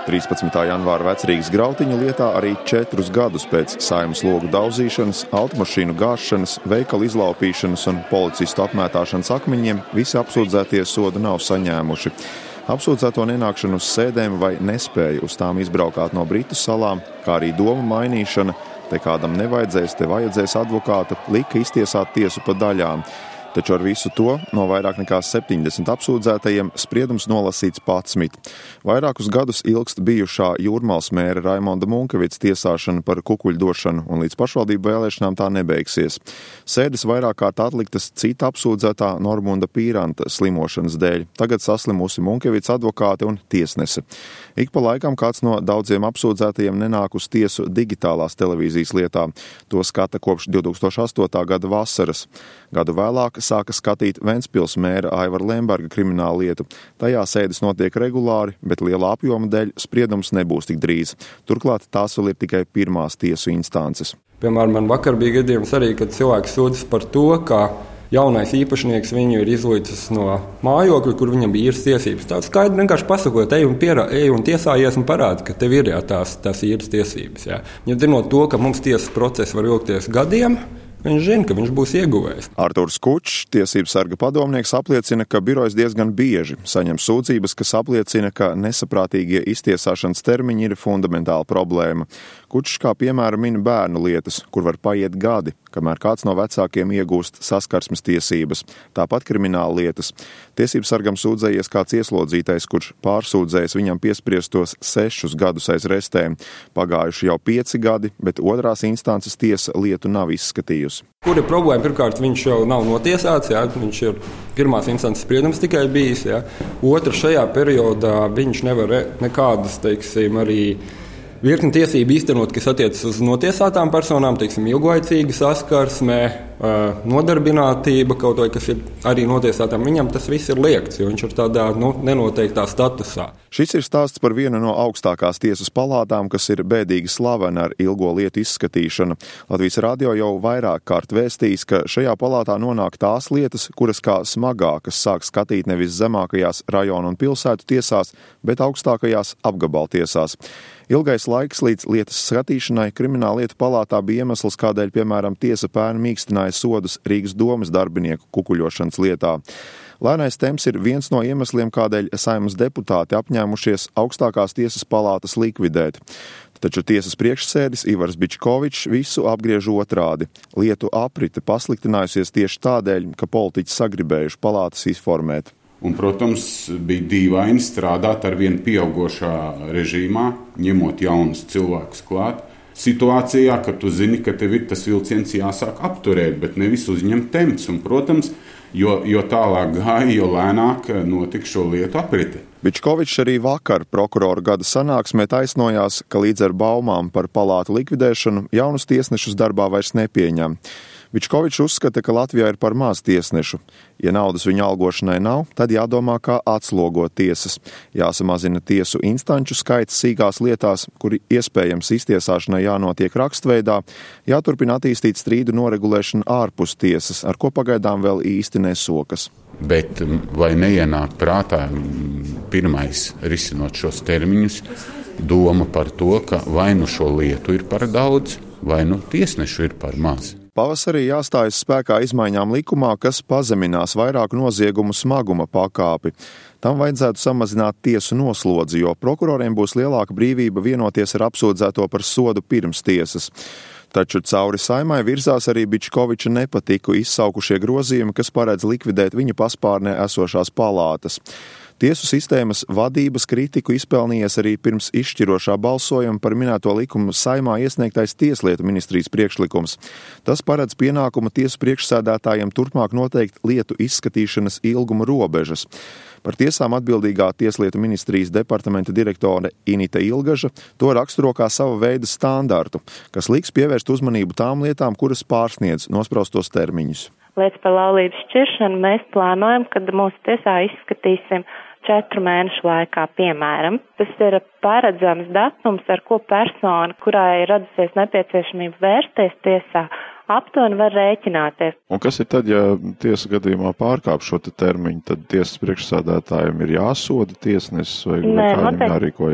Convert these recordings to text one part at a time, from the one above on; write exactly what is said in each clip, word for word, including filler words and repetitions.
trīspadsmitā janvāra Vecrīgas Grautiņu lietā arī četrus gadus pēc Saeimas logu daudzīšanas, automašīnu gāšanas, veikalu izlaupīšanas un policistu apmētāšanas akmeņiem visi apsūdzētie sodu nav saņēmuši. Apsūdzēto nenākšanu uz sēdēm vai nespēja uz tām izbraukāt no Britu salām, kā arī domu mainīšana, te kādam nevajadzēs, te vajadzēs advokāta, lika iztiesāt tiesu pa daļām. Taču ar visu to no vairāk nekā septiņdesmit apsūdzētajiem spriedums nolasīts patsmit. Vairākus gadus ilgst bijušā Jūrmalas mēra Raimonda Munkevicas tiesāšana par kukuļu došanu, un līdz pašvaldību vēlēšanām tā nebeigsies. Sēdes vairāk kārt atliktas cita apsūdzētā Normunda Pīranta slimošanas dēļ. Tagad saslimusi Munkevicas advokāte un tiesnese. Ik pa laikam kāds no daudziem apsūdzētajiem nenāk uz tiesu digitālās televīzijas lietā. To skata kopš divtūkstoš astotā gada vasaras. Gadu vēlāk sāka skatīt Ventspils mēra Aivara Lemberga kriminālu lietu. Tajā sēdes notiek regulāri, bet liela apjoma dēļ spriedums nebūs tik drīz. Turklāt tās vēl ir tikai pirmās tiesu instances. Piemēram, man vakar bija gadījums arī, kad cilvēks sūdzas par to, ka jaunais īpašnieks viņu ir izlīdzis no mājokļa, kur viņam bija īres tiesības. Tā skaidri vienkārši pasakot, ej un, pierā, ej un tiesājies un parādi, ka tev ir jā, tās, tās īres tiesības. Jā. Ja zinot to, ka mums tiesas process var ilgties gadiem, viņš zina, ka viņš būs ieguvējis. Artūrs Kučs, tiesības sarga padomnieks, apliecina, ka birojas diezgan bieži saņem sūdzības, kas apliecina, ka nesaprātīgie iztiesāšanas termiņi ir fundamentāla problēma. Kučs kā piemēra min bērnu lietas, kur var paiet gadi, kamēr kāds no vecākiem iegūst saskarsmes tiesības. Tāpat krimināla lietas. Tiesības sargam sūdzējies kāds ieslodzītais, kurš pārsūdzējis viņam piespriestos sešus gadus aiz restēm. Pagājuši jau pieci gadi, bet otrās instances tiesa lietu nav izskatījusi. Kur ir problēma? Pirmkārt, viņš jau nav notiesāts, jā, viņš ir pirmās instances spriedums tikai bijis. Jā. Otra, šajā periodā viņš nevar nekādas, teiksim, arī virkni tiesību īstenot, kas attiecas uz notiesātām personām, teiksim, ilglaicīga saskarsme, nodarbinātība, kaut vai kas ir arī notiesātām. Viņam tas viss ir liegts, jo viņš ir tādā nu, nenoteiktā statusā. Šis ir stāsts par vienu no augstākās tiesas palātām, kas ir bēdīgi slavena ar ilgo lietu izskatīšanu. Latvijas radio jau vairāk kārt vēstījis, ka šajā palātā nonāk tās lietas, kuras kā smagākas sāk skatīt nevis zemākajās rajonu un pilsētu tiesās, bet augstākajās apgabaltiesās. Ilgais laiks līdz lietas skatīšanai Krimināllietu palātā bija iemesls, kādēļ, piemēram, tiesa pērn mīkstināja sodus Rīgas domes darbinieku kukuļošanas lietā. Lēnais temps ir viens no iemesliem, kādēļ Saeimas deputāti apņēmušies augstākās tiesas palātas likvidēt. Taču tiesas priekšsēdis Ivars Bičkovičs visu apgriež otrādi. Lietu aprite pasliktinājusies tieši tādēļ, ka politiķi sagribējuši palātas izformēt. Un, protams, bija dīvaini strādāt ar vien pieaugošā režīmā, ņemot jaunus cilvēkus klāt. Situācijā, kad tu zini, ka tev ir tas vilciens jāsāk apturēt, bet nevis uzņemt temps. Un, protams, jo, jo tālāk gāja, jo lēnāk notika šo lietu aprite. Bičkovičs arī vakar prokuroru gada sanāksmē taisnojās, ka līdz ar baumām par palātu likvidēšanu jaunus tiesnešus darbā vairs nepieņem. Bičkovičs uzskata, ka Latvijā ir par maz tiesnešu. Ja naudas viņa algošanai nav, tad jādomā, kā atslogot tiesas. Jāsamazina tiesu instanču skaits sīkās lietās, kuri iespējams iztiesāšanai jānotiek rakstveidā, jāturpina attīstīt strīdu noregulēšanu ārpus tiesas, ar ko pagaidām vēl īsti nesokas. Bet vai neienāk prātā pirmais risinot šos termiņus, doma par to, ka vai nu šo lietu ir par daudz, vai nu tiesnešu ir par maz? Pavasarī jāstājas spēkā izmaiņām likumā, kas pazeminās vairāku noziegumu smaguma pakāpi. Tam vajadzētu samazināt tiesu noslodzi, jo prokuroriem būs lielāka brīvība vienoties ar apsūdzēto par sodu pirms tiesas. Taču cauri Saeimai virzās arī Bičkoviča nepatiku izsaukušie grozījumi, kas paredz likvidēt viņa paspārnē esošās palātas. Tiesu sistēmas vadības kritiku izpelnījies arī pirms izšķirošā balsojuma par minēto likumu Saeimā iesniegtais Tieslietu ministrijas priekšlikums. Tas paredz pienākumu tiesu priekšsēdētājiem turpmāk noteikt lietu izskatīšanas ilguma robežas. Par tiesām atbildīgā Tieslietu ministrijas departamenta direktore Inita Ilgaža to raksturo kā sava veida standartu, kas liks pievērst uzmanību tām lietām, kuras pārsniedz nospraustos termiņus. Lietas par laulības šķiršanu mēs plānojam, kad mūsu tiesā izskatīsim četru mēnešu laikā, piemēram. Tas ir paredzams datums, ar ko persona, kurai ir radusies nepieciešamība vērsties tiesā, aptuveni var rēķināties. Un kas ir tad, ja tiesa gadījumā pārkāp šo te termiņu, tad tiesas priekšsādātājiem ir jāsoda tiesnesis vai Nē, kā viņam jārīkojās?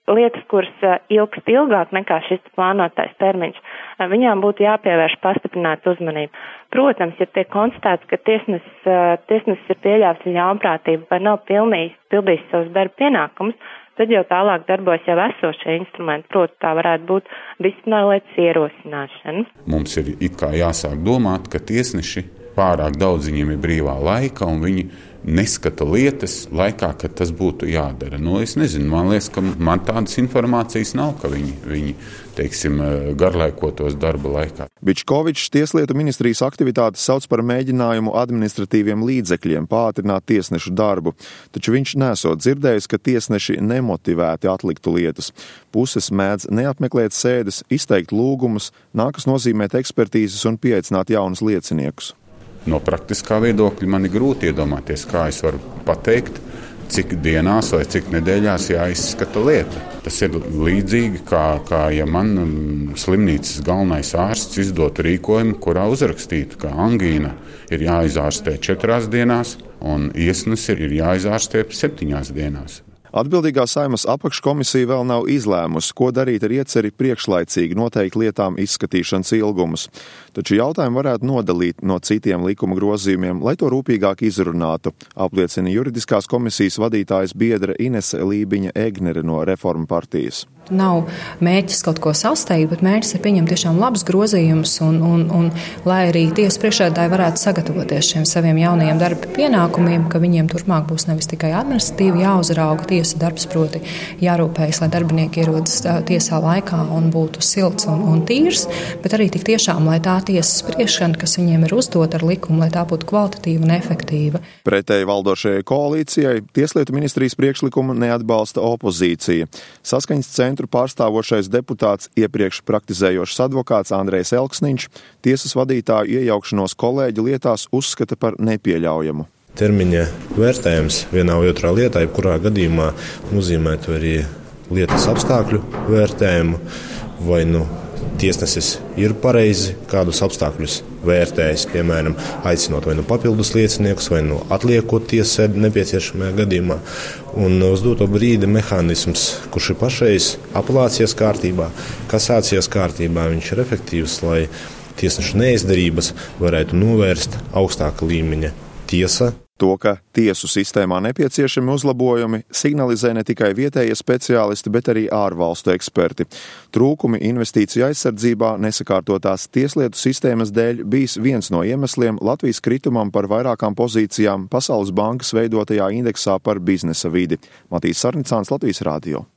lietas, kuras ilgst ilgāk nekā šis plānotais termiņš, viņām būtu jāpievērš pastiprināta uzmanība. Protams, ja tiek konstatēts, ka tiesnesis, tiesnesis ir pieļāvis ļaunprātību vai nav pilnīgi pildījis savus darba pienākumus, tad jau tālāk darbojas jau esošie instrumenti, proti tā varētu būt disciplināra lietas ierosināšana. Mums ir it kā jāsāk domāt, ka tiesneši pārāk daudz viņiem ir brīvā laika un viņi neskata lietas laikā, kad tas būtu jādara. Nu, es nezinu, man liekas, ka man tādas informācijas nav, ka viņi, viņi teiksim, garlaikotos darba laikā. Bičkovičs Tieslietu ministrijas aktivitātes sauc par mēģinājumu administratīviem līdzekļiem pātrināt tiesnešu darbu, taču viņš nesot dzirdējis, ka tiesneši nemotivēti atliktu lietas. Puses mēdz neapmeklēt sēdes, izteikt lūgumus, nākas nozīmēt ekspertīzes un pieaicināt jaunus lieciniekus. No praktiskā viedokļa man ir grūti iedomāties, kā es varu pateikt, cik dienās vai cik nedēļās jāizskata lieta. Tas ir līdzīgi, kā, kā ja man slimnīcas galvenais ārsts izdotu rīkojumu, kurā uzrakstītu, ka angīna ir jāizārstē četrās dienās un iesnas ir jāizārstē septiņās dienās. Atbildīgā Saeimas apakškomisija vēl nav izlēmusi, ko darīt ar ieceri priekšlaicīgi noteikt lietām izskatīšanas ilgumus. Taču jautājumu varētu nodalīt no citiem likuma grozījumiem, lai to rūpīgāk izrunātu, apliecina juridiskās komisijas vadītājas biedre Inese Lībiņa-Egnere no Reforma partijas. Nav mērķis kaut ko sasteigt, bet mērķis ir pieņemt tiešām labus grozījumus, un, un, un lai arī tiesas priekšsēdētāji varētu sagatavoties šiem saviem jaunajiem darba pienākumiem, ka viņiem turpmāk būs nevis tikai administratīvi jāuzrauga tiesa darbs, proti jārūpējas, lai darbinieki ierodas tiesā laikā un būtu silts un, un tīrs, bet arī tik tiešām, lai tā tiesas spriešana, kas viņiem ir uzdot ar likumu, lai tā būtu kvalitatīva un efektīva. Pretēji valdošajai koalīcijai Tieslietu ministrijas priekšlikumu neatbalsta opozīcija. Saskaņas centra pārstāvošais deputāts, iepriekš praktizējošs advokāts Andrejs Elksniņš tiesas vadītāju iejaukšanos kolēģi lietās uzskata par nepieļaujamu. Termiņa vērtējums vienā vai otrā lietā, jebkurā gadījumā nozīmētu arī lietas apstākļu vērtējumu, vai nu tiesnesis ir pareizi kādus apstākļus vērtējis, piemēram, aicinot vai nu papildus lieciniekus, vai nu atliekot tiesasēdi nepieciešamajā gadījumā. Un uz doto brīdi mehānisms, kurš ir pašreiz apelācijas kārtībā, kasācijas kārtībā, viņš ir efektīvs, lai tiesnešu neizdarības varētu novērst augstāka līmeņa tiesa. To, ka tiesu sistēmā nepieciešami uzlabojumi, signalizē ne tikai vietējie speciālisti, bet arī ārvalstu eksperti. Trūkumi investīciju aizsardzībā nesakārtotās tieslietu sistēmas dēļ bijis viens no iemesliem Latvijas kritumam par vairākām pozīcijām Pasaules bankas veidotajā indeksā par biznesa vidi. Matīs Sarnicāns, Latvijas radio.